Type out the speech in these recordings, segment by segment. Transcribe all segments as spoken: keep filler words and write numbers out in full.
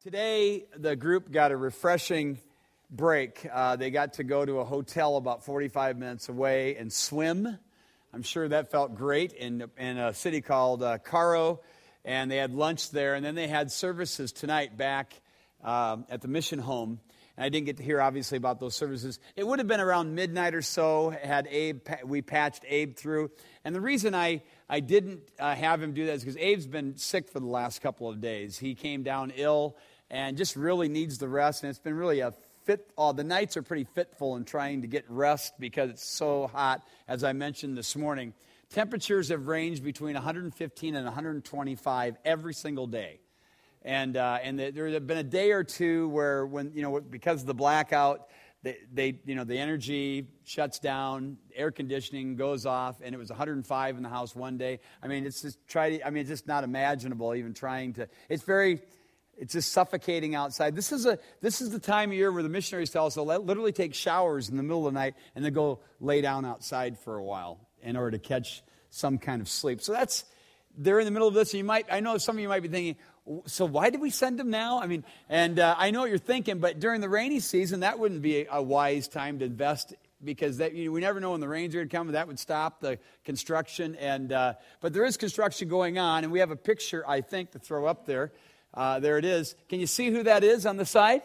Today, the group got a refreshing break. Uh, they got to go to a hotel about forty-five minutes away and swim. I'm sure that felt great in, in a city called uh, Caro, and they had lunch there, and then they had services tonight back um, at the mission home. And I didn't get to hear, obviously, about those services. It would have been around midnight or so, had Abe, we patched Abe through. And the reason I, I didn't uh, have him do that is because Abe's been sick for the last couple of days. He came down ill and just really needs the rest. And it's been really a fit, oh, the nights are pretty fitful in trying to get rest because it's so hot, as I mentioned this morning. Temperatures have ranged between one hundred fifteen and one hundred twenty-five every single day. And uh, and the, there have been a day or two where, when you know, because of the blackout, they, they you know the energy shuts down, air conditioning goes off, and it was one hundred five in the house one day. I mean, it's just try. To, I mean, it's just not imaginable even trying to. It's very, it's just suffocating outside. This is a this is the time of year where the missionaries tell us they'll literally take showers in the middle of the night and then go lay down outside for a while in order to catch some kind of sleep. So that's they're in the middle of this. And you might I know some of you might be thinking, so why did we send them now? I mean, and uh, I know what you're thinking, but during the rainy season, that wouldn't be a, a wise time to invest because that you know, we never know when the rains are going to come. That would stop the construction. And uh, but there is construction going on, and we have a picture, I think, to throw up there. Uh, there it is. Can you see who that is on the side?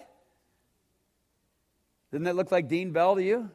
Doesn't that look like Dean Bell to you?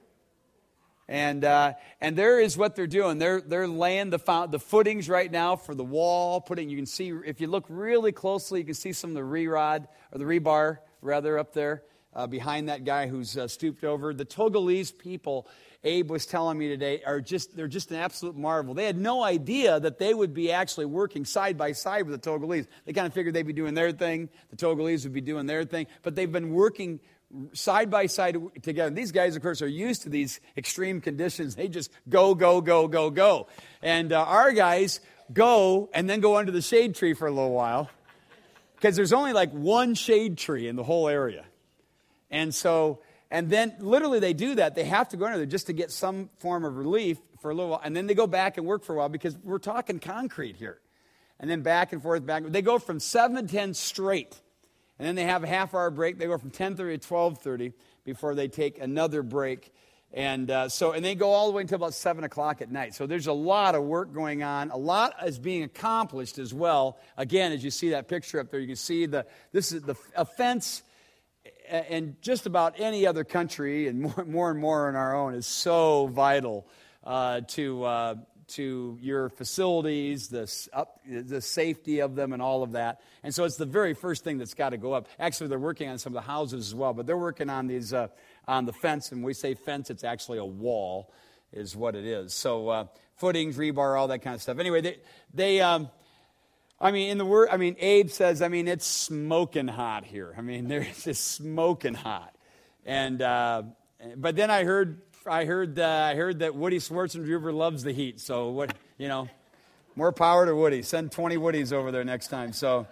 And uh, and there is what they're doing. They're they're laying the fo- the footings right now for the wall. Putting you can see if you look really closely, you can see some of the re-rod or the rebar rather up there uh, behind that guy who's uh, stooped over. The Togolese people, Abe was telling me today, are just they're just an absolute marvel. They had no idea that they would be actually working side by side with the Togolese. They kind of figured they'd be doing their thing, the Togolese would be doing their thing, but they've been working side by side together. These guys, of course, are used to these extreme conditions. They just go, go, go, go, go. And uh, our guys go and then go under the shade tree for a little while because there's only like one shade tree in the whole area. And so, and then literally they do that. They have to go under there just to get some form of relief for a little while. And then they go back and work for a while because we're talking concrete here. And then back and forth, back. They go from seven to ten straight. And then they have a half-hour break. They go from ten thirty to twelve thirty before they take another break. And uh, so, and they go all the way until about seven o'clock at night. So there's a lot of work going on. A lot is being accomplished as well. Again, as you see that picture up there, you can see the this is the a fence. And just about any other country, and more, more and more in our own, is so vital uh, to uh, to your facilities, the, up, the safety of them and all of that. And so it's the very first thing that's got to go up. Actually, they're working on some of the houses as well, but they're working on these uh, on the fence. And when we say fence, it's actually a wall is what it is. So uh, footings, rebar, all that kind of stuff. Anyway, they, they um, I mean, in the word, I mean, Abe says, I mean, it's smoking hot here. I mean, there's just smoking hot. And, uh, but then I heard I heard uh, I heard that Woody Schwarzenegger loves the heat. So what you know, more power to Woody. Send twenty Woodies over there next time. So,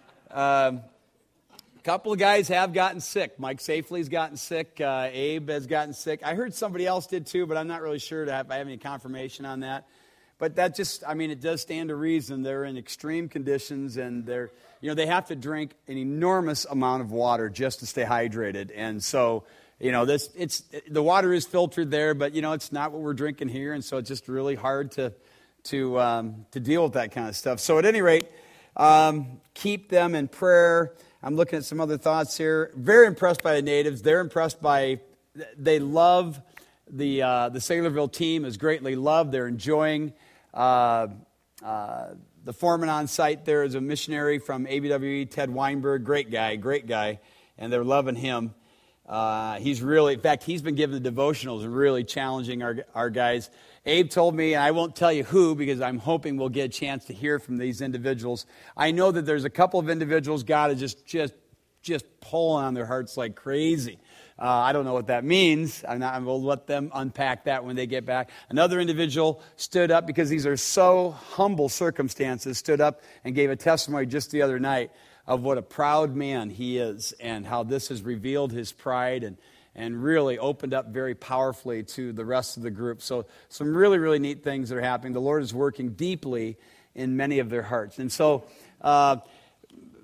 um, a couple of guys have gotten sick. Mike Safely's gotten sick. Uh, Abe has gotten sick. I heard somebody else did too, but I'm not really sure to have, I have any confirmation on that. But that just, I mean, it does stand to reason. They're in extreme conditions, and they're, you know, they have to drink an enormous amount of water just to stay hydrated, and so. You know, this it's the water is filtered there, but you know it's not what we're drinking here, and so it's just really hard to to um, to deal with that kind of stuff. So at any rate, um, keep them in prayer. I'm looking at some other thoughts here. Very impressed by the natives. They're impressed by they love the uh, the Saylorville team is greatly loved. They're enjoying uh, uh, the foreman on site. There is a missionary from A B W E, Ted Weinberg, great guy, great guy, and they're loving him. Uh, he's really, in fact, he's been giving the devotionals and really challenging our our guys. Abe told me, and I won't tell you who because I'm hoping we'll get a chance to hear from these individuals. I know that there's a couple of individuals God is just just just pulling on their hearts like crazy. Uh, I don't know what that means. I'm not, we'll let them unpack that when they get back. Another individual stood up because these are so humble circumstances, stood up and gave a testimony just the other night of what a proud man he is and how this has revealed his pride and, and really opened up very powerfully to the rest of the group. So some really, really neat things that are happening. The Lord is working deeply in many of their hearts. And so uh,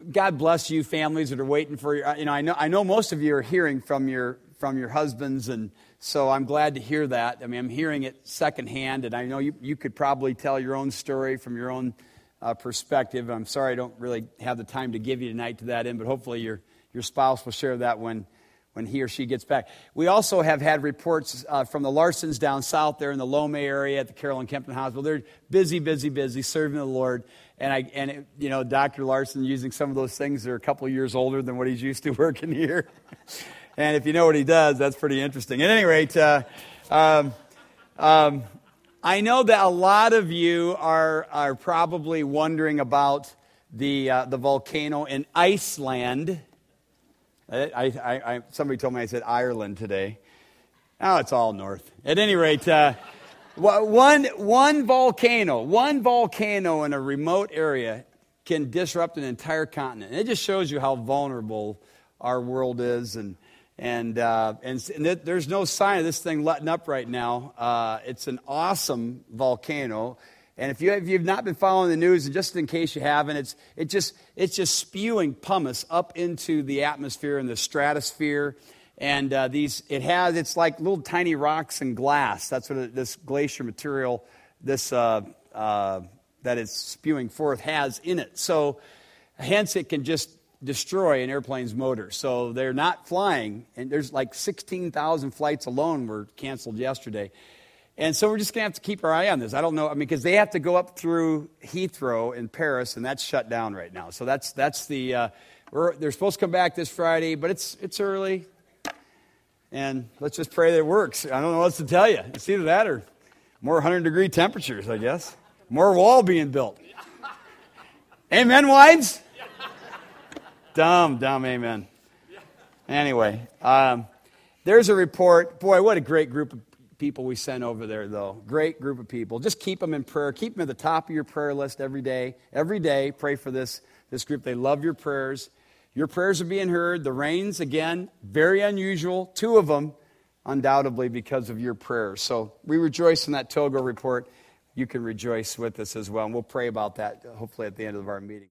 God bless you families that are waiting for you. You know, I know I know most of you are hearing from your from your husbands, and so I'm glad to hear that. I mean, I'm hearing it secondhand, and I know you, you could probably tell your own story from your own uh, perspective. I'm sorry I don't really have the time to give you tonight to that end, but hopefully your your spouse will share that when when he or she gets back. We also have had reports uh, from the Larsons down south there in the Lome area at the Carolyn Kempton Hospital. They're busy, busy, busy serving the Lord. And, I, and it, you know, Doctor Larson using some of those things, they're a couple of years older than what he's used to working here. And if you know what he does, that's pretty interesting. At any rate, uh, um, um, I know that a lot of you are are probably wondering about the uh, the volcano in Iceland. I, I, I, somebody told me I said Ireland today. Oh, it's all north. At any rate, uh, one, one volcano, one volcano in a remote area can disrupt an entire continent. And it just shows you how vulnerable our world is. And and uh, and, and it, there's no sign of this thing letting up right now. Uh, it's an awesome volcano. And if you if you've not been following the news, and just in case you haven't, it's it just it's just spewing pumice up into the atmosphere and the stratosphere, and uh, these it has it's like little tiny rocks and glass. That's what it, this glacier material, this uh, uh, that it's spewing forth, has in it. So, hence it can just destroy an airplane's motor. So they're not flying, and there's like sixteen thousand flights alone were canceled yesterday. And so we're just going to have to keep our eye on this. I don't know, I mean, because they have to go up through Heathrow in Paris, and that's shut down right now. So that's that's the, uh, we're, they're supposed to come back this Friday, but it's it's early. And let's just pray that it works. I don't know what else to tell you. It's either that or more one hundred degree temperatures, I guess. More wall being built. Amen, wives? Dumb, dumb amen. Anyway, um, there's a report. Boy, what a great group of people we sent over there, though. Great group of people. Just keep them in prayer. Keep them at the top of your prayer list every day. Every day, pray for this, this group. They love your prayers. Your prayers are being heard. The rains, again, very unusual. Two of them, undoubtedly, because of your prayers. So we rejoice in that Togo report. You can rejoice with us as well. And we'll pray about that, hopefully, at the end of our meeting.